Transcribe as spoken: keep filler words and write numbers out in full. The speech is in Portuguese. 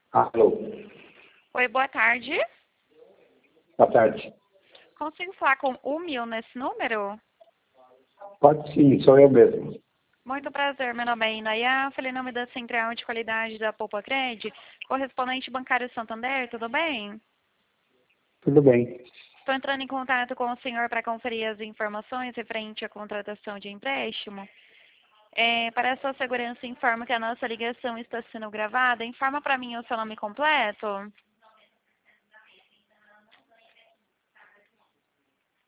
Alô, Oi, boa tarde. boa tarde. Consigo falar com o Mil nesse número? Pode sim, sou eu mesmo. Muito prazer, meu nome é Inaya, falei em nome da Central de Qualidade da Poupa Cred, correspondente bancário Santander, tudo bem? Tudo bem. Estou entrando em contato com o senhor para conferir as informações referente à contratação de empréstimo. É, para a sua segurança, informo que a nossa ligação está sendo gravada. Informa para mim o seu nome completo.